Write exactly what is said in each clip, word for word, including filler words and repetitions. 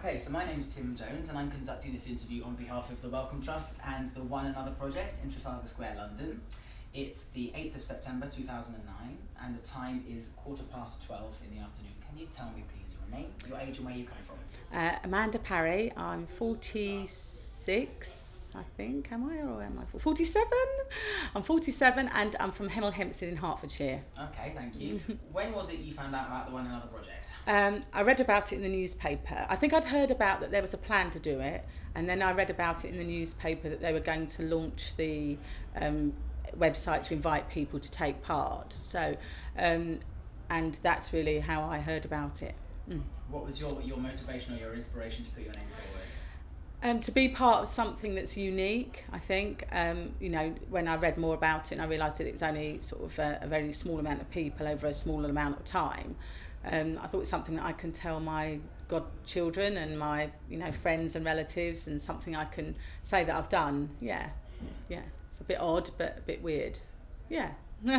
Okay, so my name is Tim Jones and I'm conducting this interview on behalf of the Wellcome Trust and the One Another Project in Trafalgar Square, London. It's the eighth of September two thousand nine and the time is quarter past twelve in the afternoon. Can you tell me please your name, your age and where you come from? Uh, Amanda Parry, I'm forty-six, I think, am I, or am I forty-seven? I'm forty-seven and I'm from Hemel Hempstead in Hertfordshire. Okay, thank you. When was it you found out about the One Another Project? Um, I read about it in the newspaper. I think I'd heard about that there was a plan to do it, and then I read about it in the newspaper that they were going to launch the um, website to invite people to take part. So, um, and that's really how I heard about it. Mm. What was your your motivation or your inspiration to put your name forward? Um, to be part of something that's unique, I think. Um, you know, when I read more about it and I realised that it was only sort of a, a very small amount of people over a smaller amount of time, um, I thought it's something that I can tell my godchildren and my, you know, friends and relatives, and something I can say that I've done. Yeah, yeah. It's a bit odd, but a bit weird. Yeah.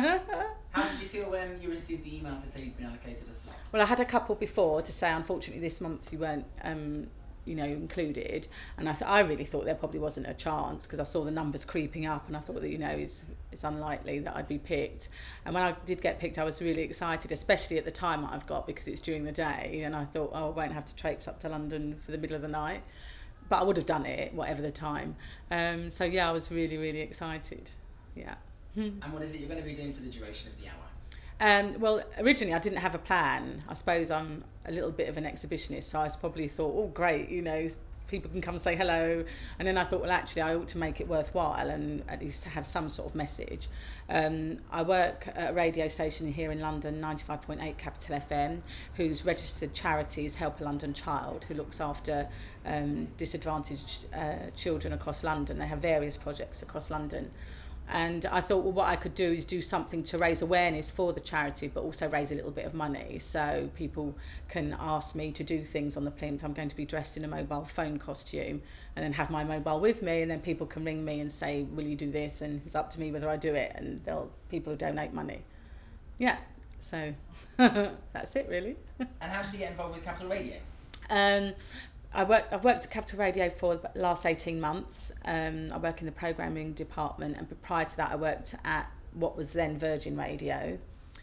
How did you feel when you received the email to say you'd been allocated a slot? Well, I had a couple before to say, unfortunately, this month you weren't, um, you know, included, and I th- I really thought there probably wasn't a chance, because I saw the numbers creeping up, and I thought that, you know, it's it's unlikely that I'd be picked. And when I did get picked, I was really excited, especially at the time that I've got, because it's during the day, and I thought, oh, I won't have to traipse up to London for the middle of the night, but I would have done it whatever the time. Um, so yeah, I was really really excited. Yeah. And what is it you're going to be doing for the duration of the hour? Um, well, originally I didn't have a plan. I suppose I'm a little bit of an exhibitionist, so I probably thought, oh great, you know, people can come and say hello. And then I thought, well, actually I ought to make it worthwhile and at least have some sort of message. Um, I work at a radio station here in London, ninety-five point eight Capital F M, whose registered charity is Help a London Child, who looks after um, disadvantaged uh, children across London. They have various projects across London. And I thought, well, what I could do is do something to raise awareness for the charity, but also raise a little bit of money, so people can ask me to do things on the plinth. I'm going to be dressed in a mobile phone costume and then have my mobile with me, and then people can ring me and say, will you do this? And it's up to me whether I do it, and they'll people will donate money. Yeah, so that's it really. And how did you get involved with Capital Radio? Um, I work, I've worked at Capital Radio for the last eighteen months. Um, I work in the programming department, and prior to that I worked at what was then Virgin Radio,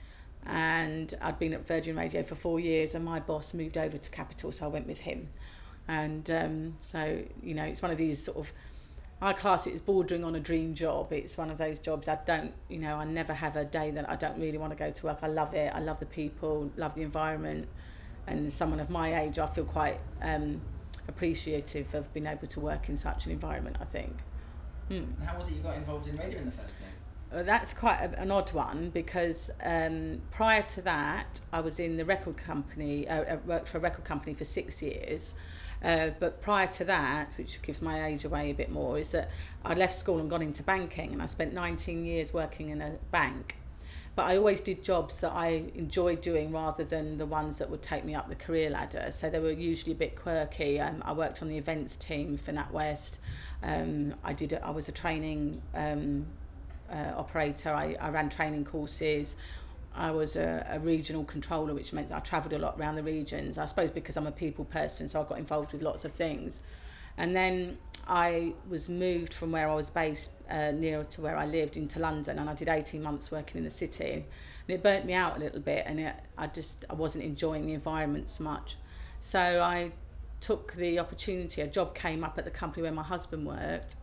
and I'd been at Virgin Radio for four years, and my boss moved over to Capital, so I went with him. And um, so, you know, it's one of these sort of, I class it as bordering on a dream job. It's one of those jobs I don't, you know, I never have a day that I don't really want to go to work. I love it, I love the people, love the environment, and someone of my age, I feel quite um, appreciative of being able to work in such an environment, I think. Hmm. And how was it you got involved in radio in the first place? Well, that's quite a, an odd one, because um, prior to that I was in the record company, uh, I worked for a record company for six years. Uh, but prior to that, which gives my age away a bit more, is that I left school and gone into banking, and I spent nineteen years working in a bank. But I always did jobs that I enjoyed doing rather than the ones that would take me up the career ladder. So they were usually a bit quirky. Um, I worked on the events team for NatWest. Um, I did. A, I was a training um, uh, operator. I, I ran training courses. I was a, a regional controller, which meant I travelled a lot around the regions. I suppose because I'm a people person, so I got involved with lots of things. And then I was moved from where I was based uh, nearer to where I lived into London, and I did eighteen months working in the city, and it burnt me out a little bit, and it, I just I wasn't enjoying the environment so much. So I took the opportunity. A job came up at the company where my husband worked,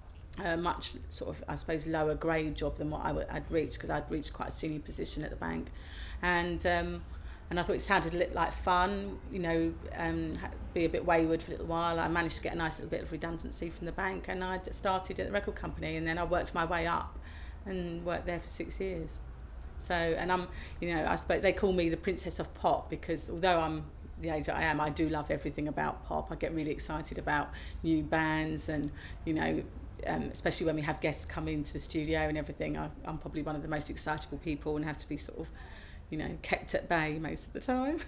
a much sort of, I suppose, lower grade job than what I w- I'd reached, because I'd reached quite a senior position at the bank, and um, and I thought it sounded a little like fun, you know, um, be a bit wayward for a little while. I managed to get a nice little bit of redundancy from the bank, and I started at the record company, and then I worked my way up and worked there for six years. So, and I'm, you know, I suppose they call me the Princess of Pop, because although I'm the age that I am, I do love everything about pop. I get really excited about new bands, and, you know, um, especially when we have guests come into the studio and everything. I, I'm probably one of the most excitable people and have to be sort of, you know, kept at bay most of the time.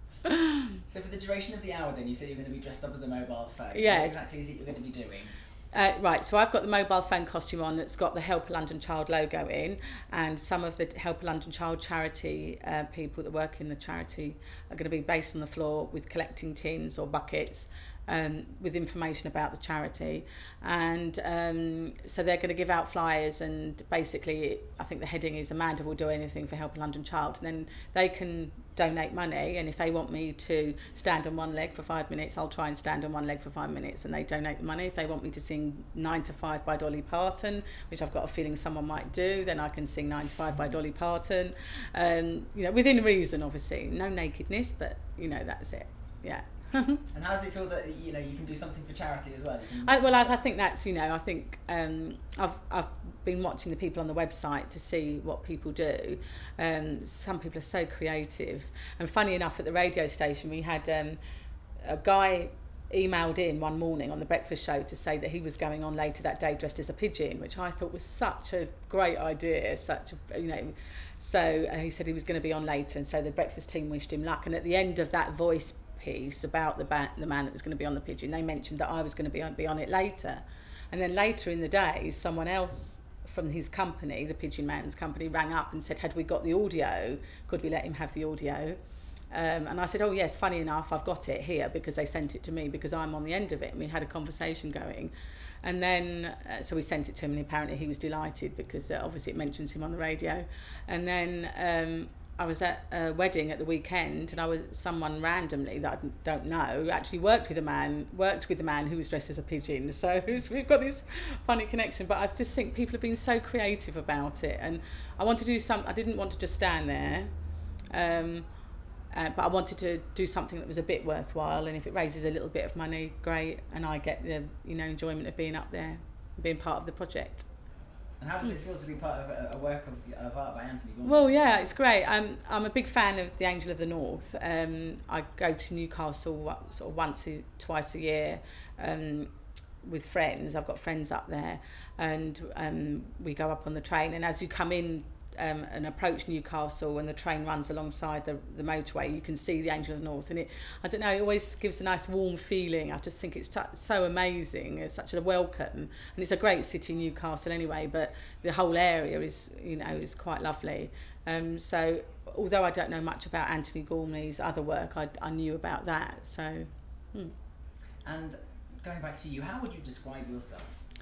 So for the duration of the hour then, you said you're going to be dressed up as a mobile phone. Yes. What exactly is it you're going to be doing? Uh, right, so I've got the mobile phone costume on that's got the Help a London Child logo in, and some of the Help a London Child charity uh, people that work in the charity are going to be based on the floor with collecting tins or buckets um, with information about the charity. And um, so they're going to give out flyers, and basically I think the heading is Amanda will do anything for Help a London Child, and then they can donate money, and if they want me to stand on one leg for five minutes, I'll try and stand on one leg for five minutes and they donate the money. If they want me to sing Nine to Five by Dolly Parton, which I've got a feeling someone might do, then I can sing Nine to Five by Dolly Parton. Um, you know, within reason, obviously. No nakedness, but, you know, that's it. Yeah. And how does it feel that, you know, you can do something for charity as well? I, well, I, I think that's, you know, I think um, I've I've been watching the people on the website to see what people do. Um, some people are so creative. And funny enough, at the radio station, we had um, a guy emailed in one morning on the breakfast show to say that he was going on later that day dressed as a pigeon, which I thought was such a great idea, such a, you know, so uh, he said he was going to be on later, and so the breakfast team wished him luck. And at the end of that voice piece about the ba- the man that was going to be on the pigeon, they mentioned that I was going to be on, be on it later. And then later in the day, someone else from his company, the Pigeon Man's company, rang up and said, had we got the audio, could we let him have the audio? Um, and I said, oh yes, funny enough, I've got it here because they sent it to me because I'm on the end of it. And we had a conversation going. And then, uh, so we sent it to him, and apparently he was delighted because uh, obviously it mentions him on the radio. And then um, I was at a wedding at the weekend, and I was someone randomly that I don't know actually worked with a man, worked with the man who was dressed as a pigeon. So we've got this funny connection. But I just think people have been so creative about it, and I want to do some. I didn't want to just stand there. Um, Uh, but I wanted to do something that was a bit worthwhile, and if it raises a little bit of money, great, and I get the you know enjoyment of being up there, being part of the project. And how does it feel to be part of a, a work of, of art by Anthony Gormley? Well, yeah, it's great. I'm I'm a big fan of the Angel of the North. Um, I go to Newcastle sort of once, a, twice a year. Um, with friends. I've got friends up there, and um, we go up on the train, and as you come in Um, and approach Newcastle and the train runs alongside the, the motorway, you can see the Angel of the North, and it I don't know it always gives a nice warm feeling. I just think it's t- so amazing. It's such a welcome, and it's a great city, Newcastle anyway, but the whole area is you know is quite lovely. Um, so although I don't know much about Anthony Gormley's other work, I, I knew about that. So hmm. And going back to you, how would you describe yourself?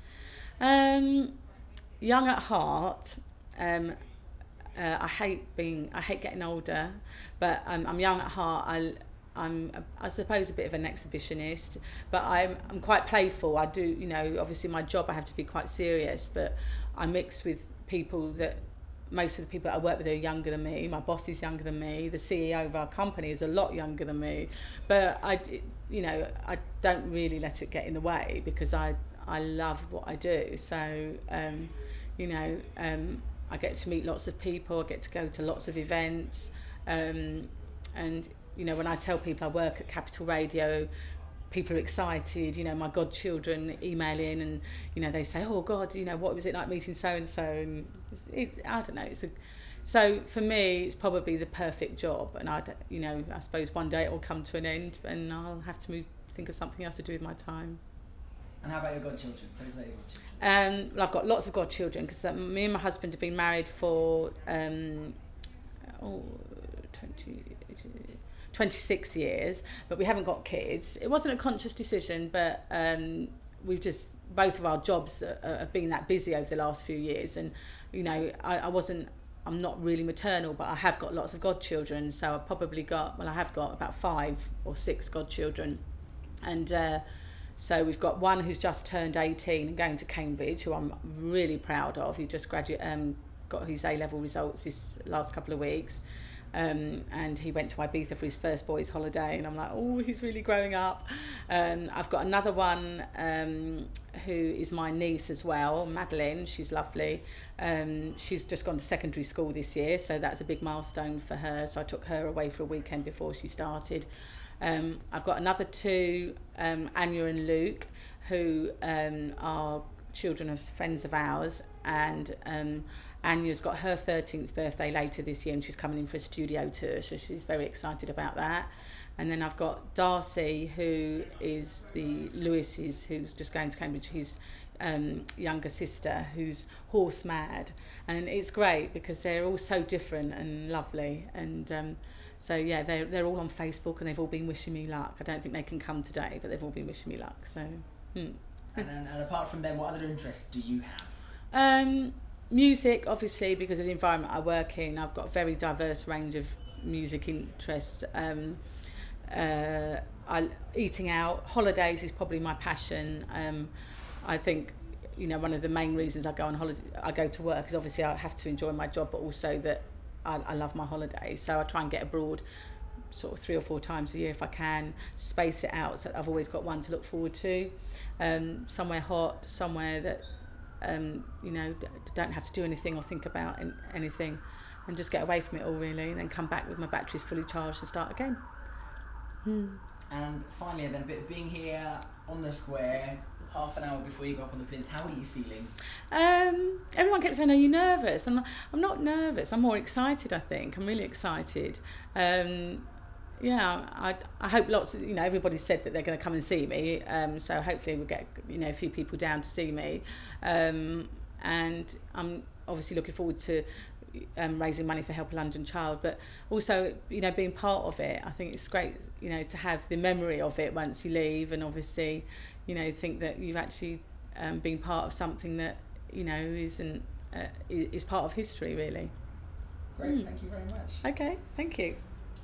Um, young at heart. Um, Uh, I hate being, I hate getting older, but um, I'm young at heart. I, I'm, I suppose, a bit of an exhibitionist, but I'm, I'm quite playful. I do, you know, obviously my job I have to be quite serious, but I mix with people that, most of the people that I work with are younger than me. My boss is younger than me. The C E O of our company is a lot younger than me, but I, you know, I don't really let it get in the way because I, I love what I do. So, um, you know, um, I get to meet lots of people, I get to go to lots of events, um, and you know when I tell people I work at Capital Radio, people are excited. You know my godchildren email in and you know they say, oh God, you know what was it like meeting so and so, and it's, it's, I don't know. It's a, so for me it's probably the perfect job, and I you know I suppose one day it will come to an end and I'll have to move, think of something else to do with my time. And how about your godchildren? Tell us about your godchildren. Um, well, I've got lots of godchildren because um, me and my husband have been married for um, oh, twenty, twenty-six years, but we haven't got kids. It wasn't a conscious decision, but um, we've just, both of our jobs uh, have been that busy over the last few years, and you know, I, I wasn't, I'm not really maternal, but I have got lots of godchildren, so I've probably got, well I have got about five or six godchildren, and uh, so we've got one who's just turned eighteen and going to Cambridge, who I'm really proud of. He just graduate, um, got his A-level results this last couple of weeks, um, and he went to Ibiza for his first boys' holiday, and I'm like, oh, he's really growing up. Um, I've got another one um, who is my niece as well, Madeline. She's lovely. Um, she's just gone to secondary school this year, so that's a big milestone for her. So I took her away for a weekend before she started. Um, I've got another two, um, Anya and Luke, who um, are children of friends of ours, and um, Anya's got her thirteenth birthday later this year, and she's coming in for a studio tour, so she's very excited about that. And then I've got Darcy, who is the Lewis's, who's just going to Cambridge. He's um, younger sister who's horse mad, and it's great because they're all so different and lovely. And um, so yeah, they're they're all on Facebook and they've all been wishing me luck. I don't think they can come today, but they've all been wishing me luck. So. Hmm. And, and and apart from them, what other interests do you have? Um, music, obviously, because of the environment I work in. I've got a very diverse range of music interests. Um, uh, I, eating out, holidays is probably my passion. Um, I think, you know, one of the main reasons I go on holiday, I go to work, is obviously I have to enjoy my job, but also that I, I love my holidays. So I try and get abroad sort of three or four times a year if I can, space it out so I've always got one to look forward to. Um, somewhere hot, somewhere that um, you know, d- don't have to do anything or think about in- anything, and just get away from it all really, and then come back with my batteries fully charged and start again. Hmm. And finally, then, a bit of being here on the square, half an hour before you go up on the plinth, how are you feeling? Um, everyone kept saying, are you nervous? I'm not, I'm not nervous, I'm more excited, I think. I'm really excited. Um, yeah, I, I hope lots of, you know, everybody said that they're going to come and see me, um, so hopefully we'll get, you know, a few people down to see me. Um, and I'm obviously looking forward to um, raising money for Help a London Child, but also, you know, being part of it. I think it's great, you know, to have the memory of it once you leave, and obviously, you know, think that you've actually um, been part of something that, you know, isn't uh, is part of history, really. Great, mm. Thank you very much. Okay, thank you.